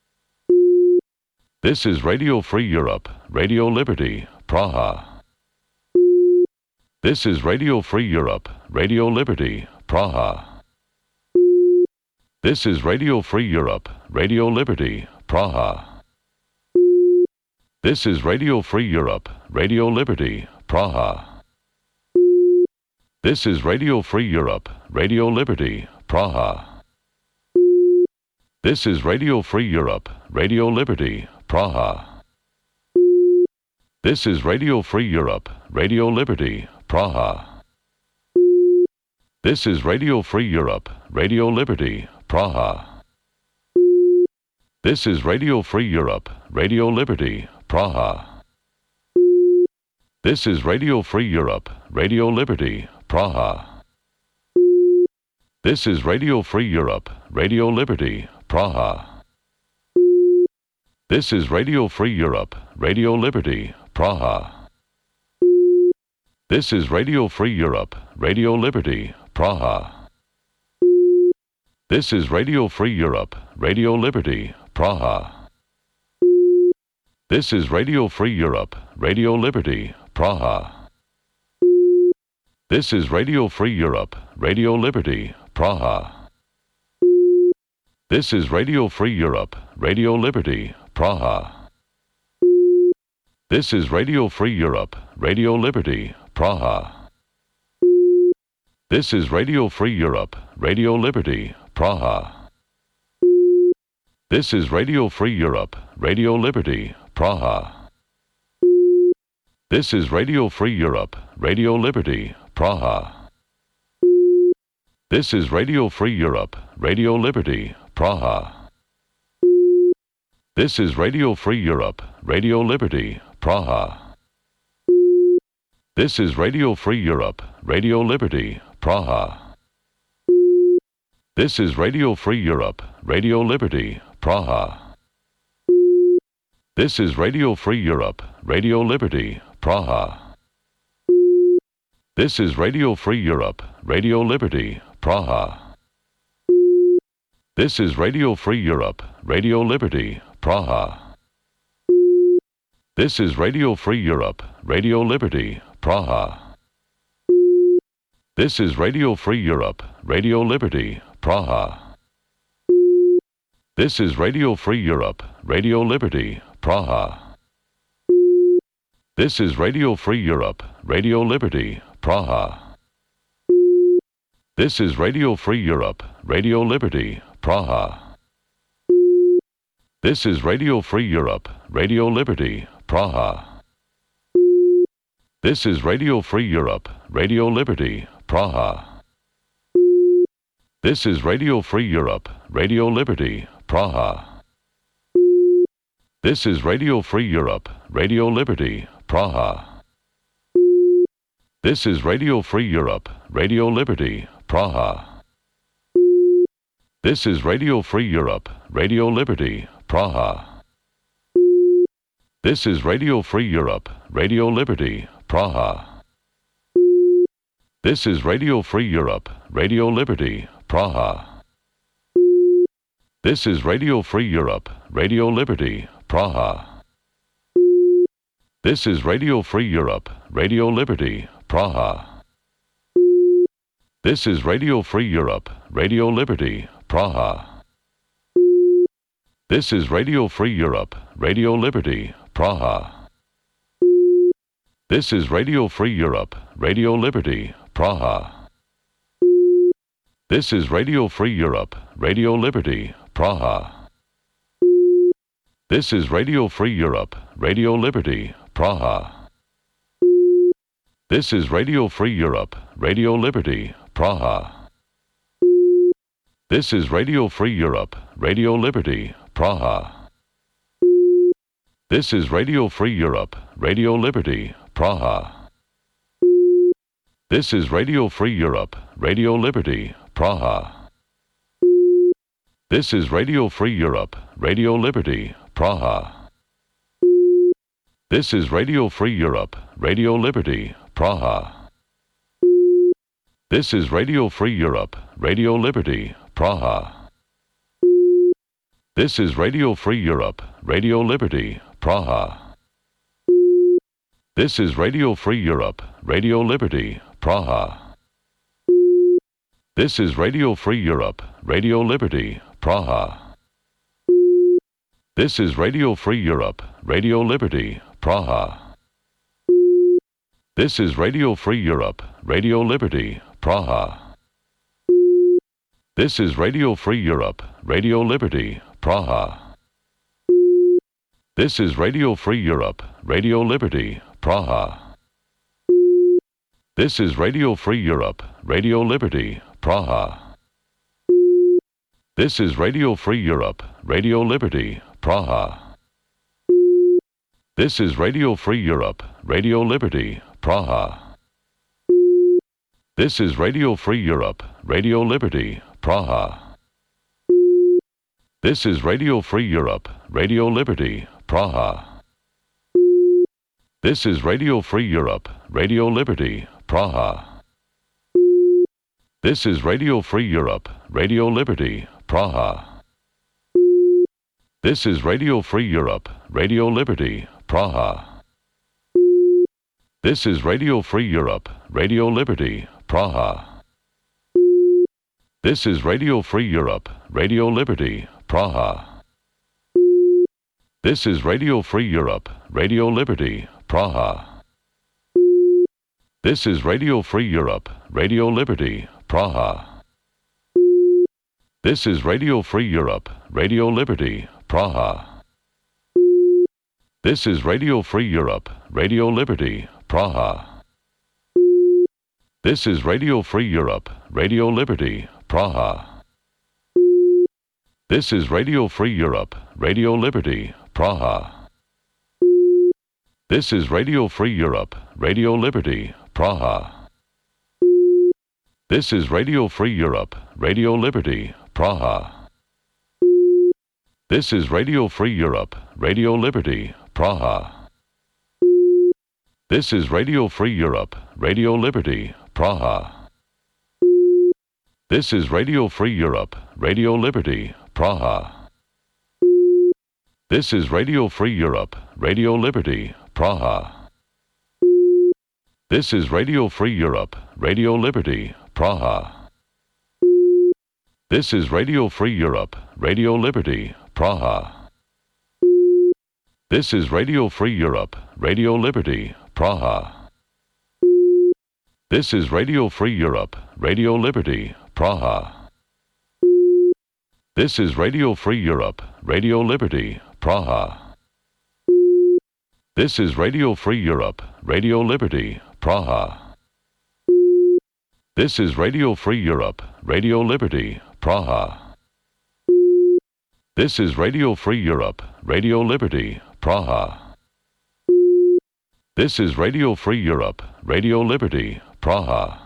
This is Radio Free Europe, Radio Liberty, Praha. This is Radio Free Europe, Radio Liberty, Praha. This is Radio Free Europe, Radio Liberty, Praha. This is Radio Free Europe, Radio Liberty, Praha. This is Radio Free Europe, Radio Liberty, Praha. This is Radio Free Europe, Radio Liberty, Praha. This is Radio Free Europe, Radio Liberty, Praha. This is Radio Free Europe, Radio Liberty, Praha. This is Radio Free Europe, Radio Liberty, Praha. This is Radio Free Europe, Radio Liberty, Praha. This is Radio Free Europe, Radio Liberty, Praha. This is Radio Free Europe, Radio Liberty, Praha. This is Radio Free Europe, Radio Liberty, Praha. This is Radio Free Europe, Radio Liberty, Praha. This is Radio Free Europe, Radio Liberty, Praha. This is Radio Free Europe, Radio Liberty, Praha. This is Radio Free Europe, Radio Liberty, Praha. This is Radio Free Europe, Radio Liberty, Praha. This is Radio Free Europe, Radio Liberty, Praha. This is Radio Free Europe, Radio Liberty, Praha. This is Radio Free Europe, Radio Liberty, Praha. This is Radio Free Europe, Radio Liberty, Praha. This is Radio Free Europe, Radio Liberty, Praha. This is Radio Free Europe, Radio Liberty, Praha. This is Radio Free Europe, Radio Liberty, Praha. This is Radio Free Europe, Radio Liberty, Praha. This is Radio Free Europe, Radio Liberty, Praha. This is Radio Free Europe, Radio Liberty, Praha. This is Radio Free Europe, Radio Liberty, Praha. This is Radio Free Europe, Radio Liberty, Praha. This is Radio Free Europe, Radio Liberty, Praha. This is Radio Free Europe, Radio Liberty, Praha. This is Radio Free Europe, Radio Liberty, Praha. This is Radio Free Europe, Radio Liberty, Praha. This is Radio Free Europe, Radio Liberty, Praha. This is Radio Free Europe, Radio Liberty, Praha. This is Radio Free Europe, Radio Liberty, Praha. This is Radio Free Europe, Radio Liberty, Praha. This is Radio Free Europe, Radio Liberty, Praha. This is Radio Free Europe, Radio Liberty, Praha. This is Radio Free Europe, Radio Liberty, Praha. This is Radio Free Europe, Radio Liberty, Praha. This is Radio Free Europe, Radio Liberty, Praha. This is Radio Free Europe, Radio Liberty, Praha. This is Radio Free Europe, Radio Liberty, Praha. This is Radio Free Europe, Radio Liberty, Praha. This is Radio Free Europe, Radio Liberty, Praha. This is Radio Free Europe, Radio Liberty, Praha. This is Radio Free Europe, Radio Liberty, Praha. This is Radio Free Europe, Radio Liberty, Praha. This is Radio Free Europe, Radio Liberty, Praha. This is Radio Free Europe, Radio Liberty, Praha. This is Radio Free Europe, Radio Liberty, Praha. This is Radio Free Europe, Radio Liberty, Praha. This is Radio Free Europe, Radio Liberty, Praha. This is Radio Free Europe, Radio Liberty, Praha. This is Radio Free Europe, Radio Liberty, Praha. This is Radio Free Europe, Radio Liberty, Praha. This is Radio Free Europe, Radio Liberty, Praha. This is Radio Free Europe, Radio Liberty, Praha. This is Radio Free Europe, Radio Liberty, Praha. This is Radio Free Europe, Radio Liberty, Praha. This is Radio Free Europe, Radio Liberty, Praha. This is Radio Free Europe, Radio Liberty, Praha. This is Radio Free Europe, Radio Liberty, Praha. This is Radio Free Europe, Radio Liberty, Praha. This is Radio Free Europe, Radio Liberty, Praha. This is Radio Free Europe, Radio Liberty, Praha. This is Radio Free Europe, Radio Liberty, Praha. This is Radio Free Europe, Radio Liberty, Praha. This is Radio Free Europe, Radio Liberty, Praha. This is Radio Free Europe, Radio Liberty, Praha. This is Radio Free Europe, Radio Liberty, Praha. This is Radio Free Europe, Radio Liberty, Praha. This is Radio Free Europe, Radio Liberty, Praha. This is Radio Free Europe, Radio Liberty, Praha. This is Radio Free Europe, Radio Liberty, Praha. This is Radio Free Europe, Radio Liberty, Praha. This is Radio Free Europe, Radio Liberty, Praha. This is Radio Free Europe, Radio Liberty, Praha. This is Radio Free Europe, Radio Liberty, Praha. This is Radio Free Europe, Radio Liberty, Praha. This is Radio Free Europe, Radio Liberty, Praha. This is Radio Free Europe, Radio Liberty, Praha. This is Radio Free Europe, Radio Liberty, Praha. This is Radio Free Europe, Radio Liberty, Praha. This is Radio Free Europe, Radio Liberty, Praha. This is Radio Free Europe, Radio Liberty, Praha. This is Radio Free Europe, Radio Liberty, Praha. This is Radio Free Europe, Radio Liberty, Praha. This is Radio Free Europe, Radio Liberty, Praha. This is Radio Free Europe, Radio Liberty, Praha. This is Radio Free Europe, Radio Liberty, Praha.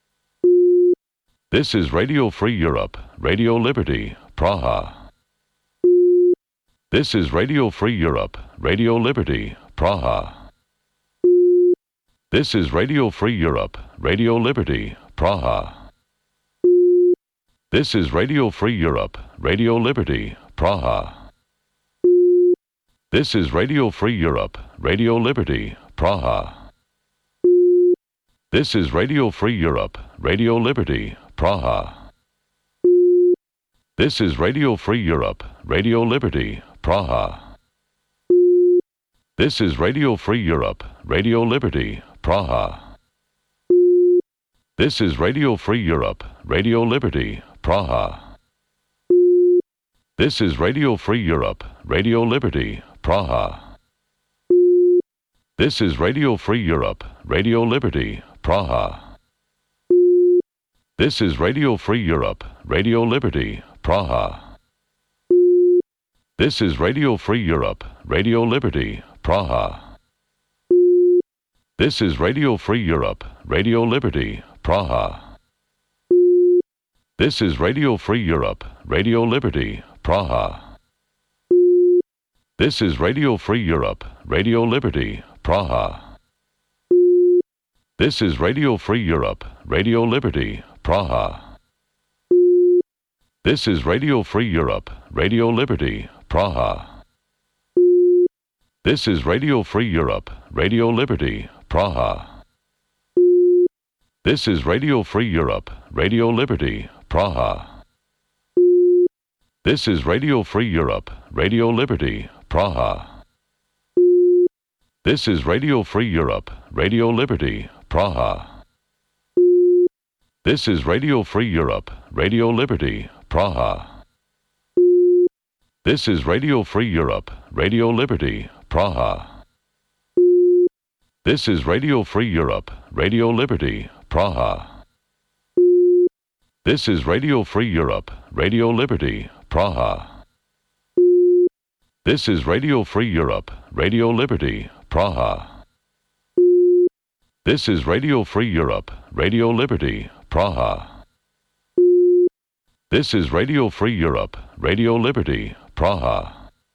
This is Radio Free Europe, Radio Liberty, Praha. This is Radio Free Europe, Radio Liberty, Praha. This is Radio Free Europe, Radio Liberty, Praha. This is Radio Free Europe, Radio Liberty, Praha. This is Radio Free Europe, Radio Liberty, Praha. This is Radio Free Europe, Radio Liberty, Praha. This is Radio Free Europe, Radio Liberty, Praha. This is Radio Free Europe, Radio Liberty, Praha. This is Radio Free Europe, Radio Liberty, Praha. This is Radio Free Europe, Radio Liberty, Praha. This is Radio Free Europe, Radio Liberty, Praha. This is Radio Free Europe, Radio Liberty, Praha. This is Radio Free Europe, Radio Liberty, Praha. This is Radio Free Europe, Radio Liberty, Praha. This is Radio Free Europe, Radio Liberty, Praha. This is Radio Free Europe, Radio Liberty, Praha. This is Radio Free Europe, Radio Liberty, Praha. This is Radio Free Europe, Radio Liberty, Praha. This is Radio Free Europe, Radio Liberty, Praha. This is Radio Free Europe, Radio Liberty, Praha. This is Radio Free Europe, Radio Liberty, Praha. This is Radio Free Europe, Radio Liberty, Praha. This is Radio Free Europe, Radio Liberty, Praha. This is Radio Free Europe, Radio Liberty, Praha. This is Radio Free Europe, Radio Liberty, Praha. This is Radio Free Europe, Radio Liberty, Praha. This is Radio Free Europe, Radio Liberty, Praha. This is Radio Free Europe, Radio Liberty, Praha. This is Radio Free Europe, Radio Liberty, Praha.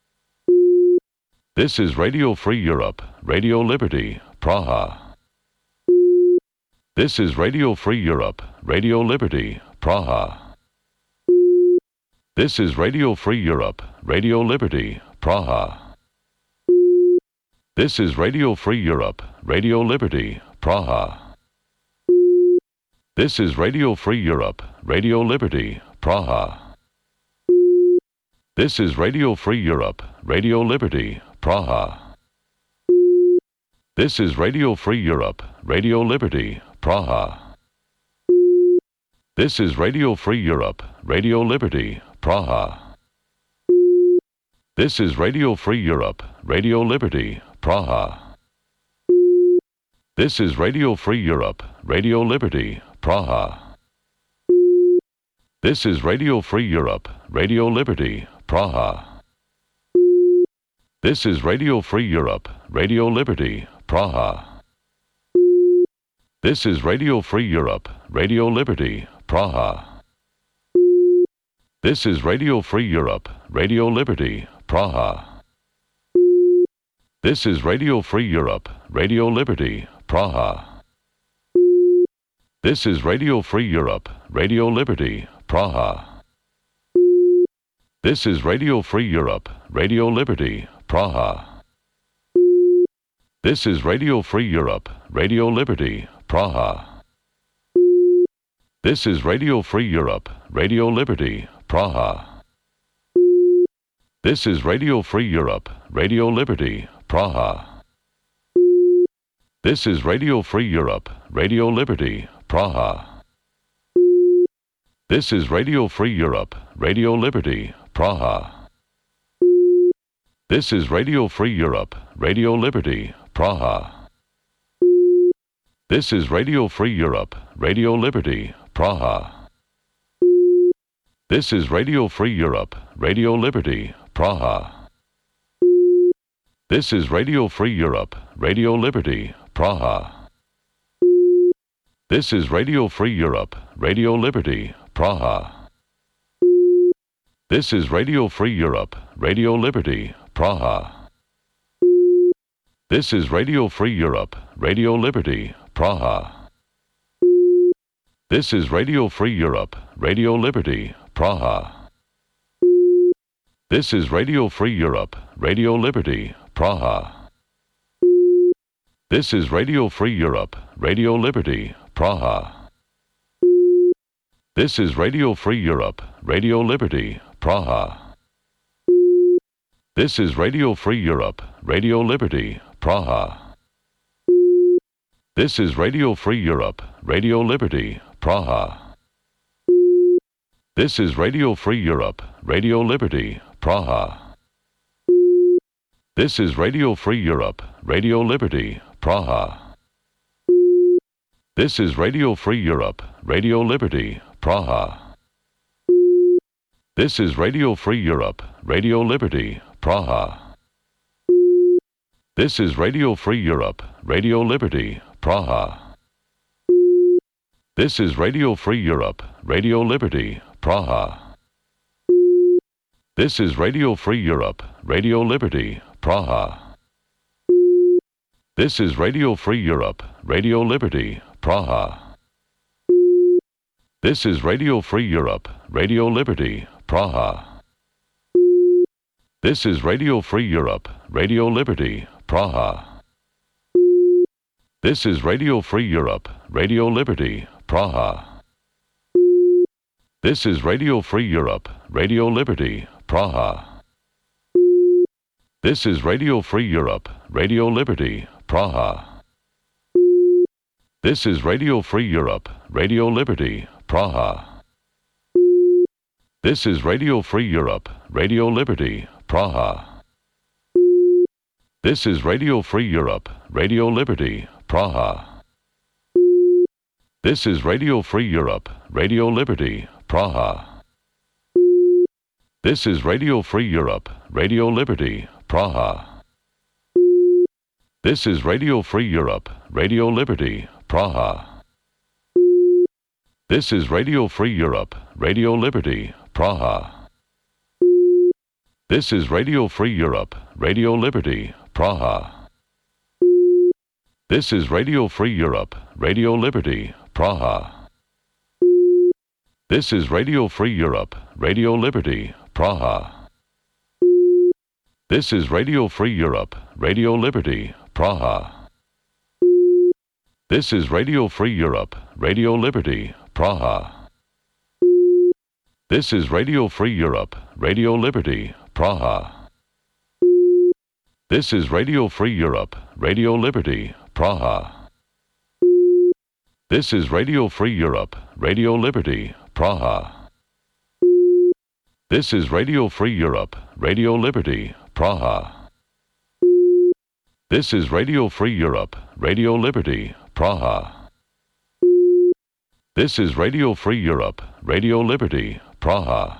This is Radio Free Europe, Radio Liberty, Praha. This is Radio Free Europe, Radio Liberty, Praha. This is Radio Free Europe, Radio Liberty, Praha. This is Radio Free Europe, Radio Liberty, Praha. This is Radio Free Europe, Radio Liberty, Praha. This is Radio Free Europe, Radio Liberty, Praha. This is Radio Free Europe, Radio Liberty, Praha. This is Radio Free Europe, Radio Liberty, Praha. This is Radio Free Europe, Radio Liberty, Praha. This is Radio Free Europe, Radio Liberty, Praha. This is Radio Free Europe, Radio Liberty, Praha. This is Radio Free Europe, Radio Liberty, Praha. This is Radio Free Europe, Radio Liberty, Praha. This is Radio Free Europe, Radio Liberty, Praha. This is Radio Free Europe, Radio Liberty, Praha. This is Radio Free Europe, Radio Liberty, Praha. This is Radio Free Europe, Radio Liberty, Praha. This is Radio Free Europe, Radio Liberty, Praha. This is Radio Free Europe, Radio Liberty, Praha. This is Radio Free Europe, Radio Liberty, Praha. This is Radio Free Europe, Radio Liberty, Praha. This is Radio Free Europe, Radio Liberty, Praha. This is Radio Free Europe, Radio Liberty, Praha. This is Radio Free Europe, Radio Liberty, Praha. This is Radio Free Europe, Radio Liberty, Praha. This is Radio Free Europe, Radio Liberty, Praha. This is Radio Free Europe, Radio Liberty, Praha. This is Radio Free Europe, Radio Liberty, Praha. This is Radio Free Europe, Radio Liberty, Praha. This is Radio Free Europe, Radio Liberty, Praha. This is Radio Free Europe, Radio Liberty, Praha. This is Radio Free Europe, Radio Liberty, Praha. This is Radio Free Europe, Radio Liberty, Praha. This is Radio Free Europe, Radio Liberty, Praha. This is Radio Free Europe, Radio Liberty, Praha. This is Radio Free Europe, Radio Liberty, Praha. This is Radio Free Europe, Radio Liberty, Praha. This is Radio Free Europe, Radio Liberty, Praha. This is Radio Free Europe, Radio Liberty, Praha. This is Radio Free Europe, Radio Liberty, Praha. This is Radio Free Europe, Radio Liberty, Praha. This is Radio Free Europe, Radio Liberty, Praha. This is Radio Free Europe, Radio Liberty, Praha. This is Radio Free Europe, Radio Liberty, Praha. This is Radio Free Europe, Radio Liberty, Praha. This is Radio Free Europe, Radio Liberty, Praha. This is Radio Free Europe, Radio Liberty, Praha. This is Radio Free Europe, Radio Liberty, Praha. This is Radio Free Europe, Radio Liberty, Praha. This is Radio Free Europe, Radio Liberty, Praha. This is Radio Free Europe, Radio Liberty, Praha. This is Radio Free Europe, Radio Liberty, Praha. This is Radio Free Europe, Radio Liberty, Praha. This is Radio Free Europe, Radio Liberty, Praha. This is Radio Free Europe, Radio Liberty, Praha. This is Radio Free Europe, Radio Liberty, Praha. This is Radio Free Europe, Radio Liberty, Praha. This is Radio Free Europe, Radio Liberty, Praha. This is Radio Free Europe, Radio Liberty, Praha. This is Radio Free Europe, Radio Liberty, Praha. This is Radio Free Europe, Radio Liberty, Praha. This is Radio Free Europe, Radio Liberty, Praha. This is Radio Free Europe, Radio Liberty, Praha. This is Radio Free Europe, Radio Liberty, Praha. This is Radio Free Europe, Radio Liberty, Praha. This is Radio Free Europe, Radio Liberty, Praha.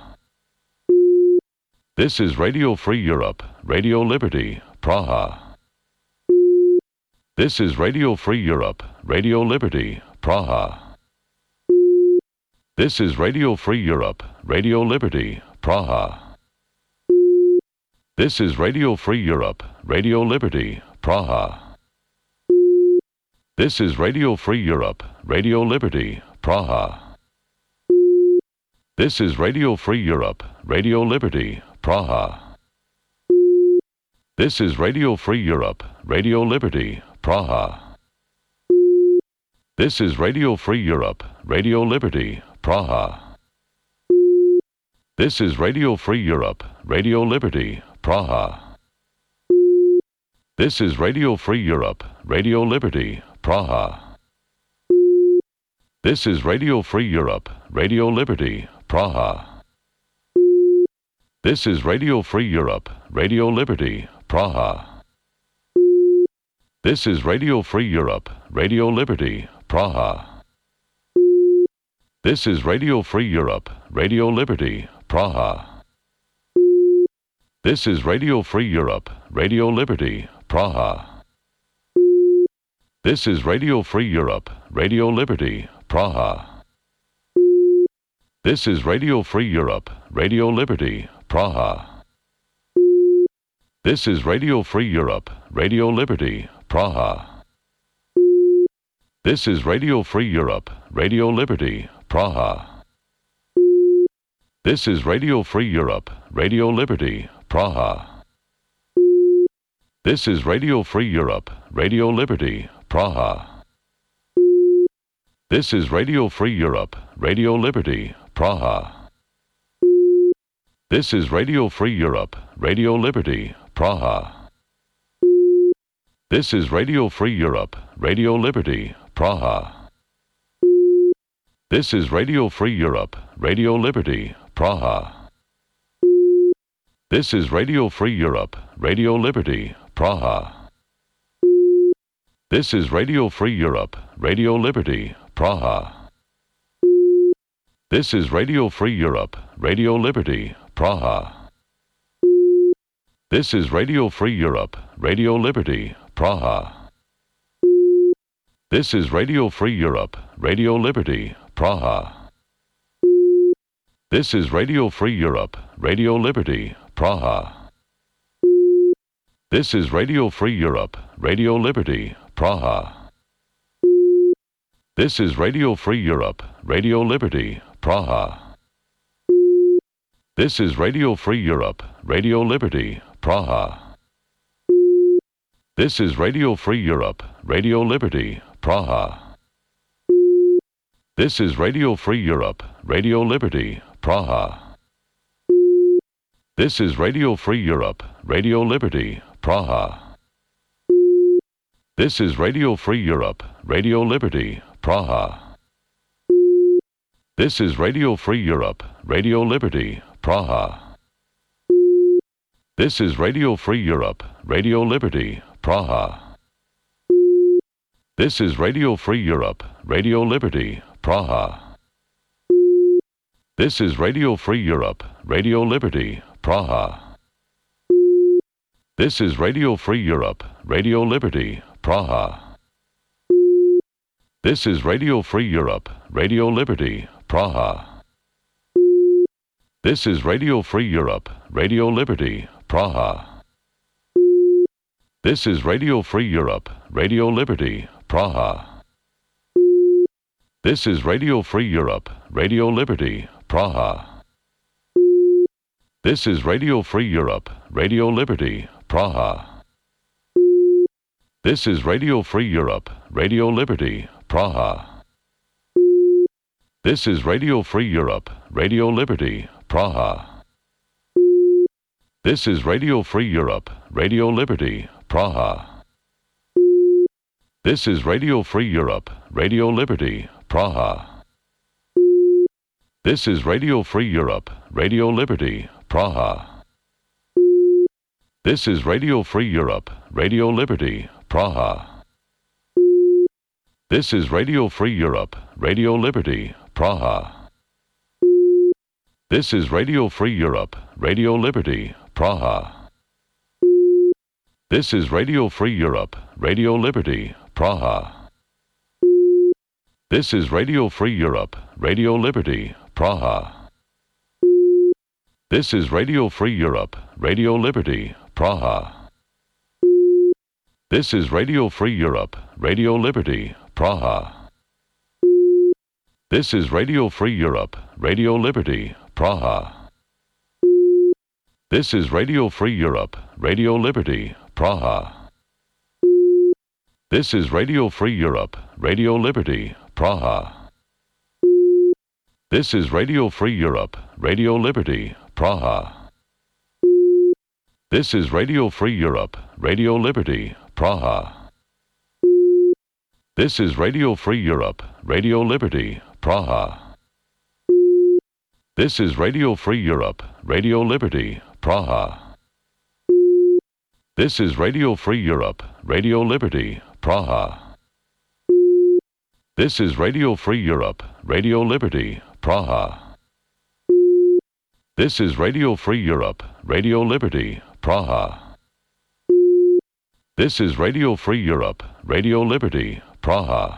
This is Radio Free Europe, Radio Liberty, Praha. This is Radio Free Europe, Radio Liberty, Praha. This is Radio Free Europe, Radio Liberty, Praha. This is Radio Free Europe, Radio Liberty, Praha. This is Radio Free Europe, Radio Liberty, Praha. This is Radio Free Europe, Radio Liberty, Praha. This is Radio Free Europe, Radio Liberty, Praha. This is Radio Free Europe, Radio Liberty, Praha. This is Radio Free Europe, Radio Liberty, Praha. This is Radio Free Europe, Radio Liberty, Praha. This is Radio Free Europe, Radio Liberty, Praha. This is Radio Free Europe, Radio Liberty, Praha. This is Radio Free Europe, Radio Liberty, Praha. This is Radio Free Europe, Radio Liberty, Praha. This is Radio Free Europe, Radio Liberty, Praha. This is Radio Free Europe, Radio Liberty, Praha. This is Radio Free Europe, Radio Liberty, Praha. This is Radio Free Europe, Radio Liberty, Praha. This is Radio Free Europe, Radio Liberty, Praha. This is Radio Free Europe, Radio Liberty, Praha. This is Radio Free Europe, Radio Liberty, Praha. This is Radio Free Europe, Radio Liberty, Praha. This is Radio Free Europe, Radio Liberty, Praha. This is Radio Free Europe, Radio Liberty, Praha. This is Radio Free Europe, Radio Liberty, Praha. This is Radio Free Europe, Radio Liberty, Praha. This is Radio Free Europe, Radio Liberty, Praha. This is Radio Free Europe, Radio Liberty, Praha. This is Radio Free Europe, Radio Liberty, Praha. This is Radio Free Europe, Radio Liberty, Praha. This is Radio Free Europe, Radio Liberty, Praha. This is Radio Free Europe, Radio Liberty, Praha. This is Radio Free Europe, Radio Liberty, Praha. This is Radio Free Europe, Radio Liberty, Praha. This is Radio Free Europe, Radio Liberty, Praha. This is Radio Free Europe, Radio Liberty, Praha. This is Radio Free Europe, Radio Liberty, Praha. This is Radio Free Europe, Radio Liberty, Praha. This is Radio Free Europe, Radio Liberty, Praha. This is Radio Free Europe, Radio Liberty, Praha. This is Radio Free Europe, Radio Liberty, Praha. This is Radio Free Europe, Radio Liberty, Praha. This is Radio Free Europe, Radio Liberty, Praha. This is Radio Free Europe, Radio Liberty, Praha. This is Radio Free Europe, Radio Liberty, Praha. This is Radio Free Europe, Radio Liberty, Praha. This is Radio Free Europe, Radio Liberty, Praha. This is Radio Free Europe, Radio Liberty, Praha. This is Radio Free Europe, Radio Liberty, Praha. This is Radio Free Europe, Radio Liberty, Praha. This is Radio Free Europe, Radio Liberty, Praha. This is Radio Free Europe, Radio Liberty, Praha. This is Radio Free Europe, Radio Liberty, Praha. This is Radio Free Europe, Radio Liberty, Praha. This is Radio Free Europe, Radio Liberty, Praha. This is Radio Free Europe, Radio Liberty, Praha. This is Radio Free Europe, Radio Liberty, Praha. This is Radio Free Europe, Radio Liberty, Praha. This is Radio Free Europe, Radio Liberty, Praha. This is Radio Free Europe, Radio Liberty, Praha. This is Radio Free Europe, Radio Liberty, Praha. This is Radio Free Europe, Radio Liberty, Praha. This is Radio Free Europe, Radio Liberty, Praha. This is Radio Free Europe, Radio Liberty, Praha. This is Radio Free Europe, Radio Liberty, Praha. This is Radio Free Europe, Radio Liberty, Praha. This is Radio Free Europe, Radio Liberty, Praha. This is Radio Free Europe, Radio Liberty, Praha. This is Radio Free Europe, Radio Liberty, Praha. This is Radio Free Europe, Radio Liberty, Praha. This is Radio Free Europe, Radio Liberty, Praha.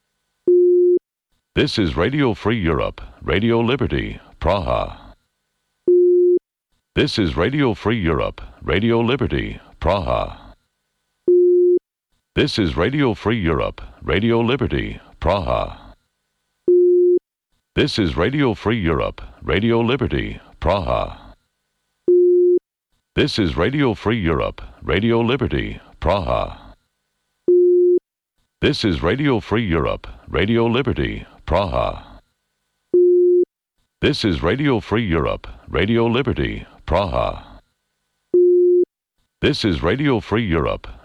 This is Radio Free Europe, Radio Liberty, Praha. This is Radio Free Europe, Radio Liberty, Praha. This is Radio Free Europe, Radio Liberty, Praha. This is Radio Free Europe, Radio Liberty, Praha. This is Radio Free Europe, Radio Liberty, Praha. This is Radio Free Europe, Radio Liberty, Praha. This is Radio Free Europe, Radio Liberty, Praha. This is Radio Free Europe,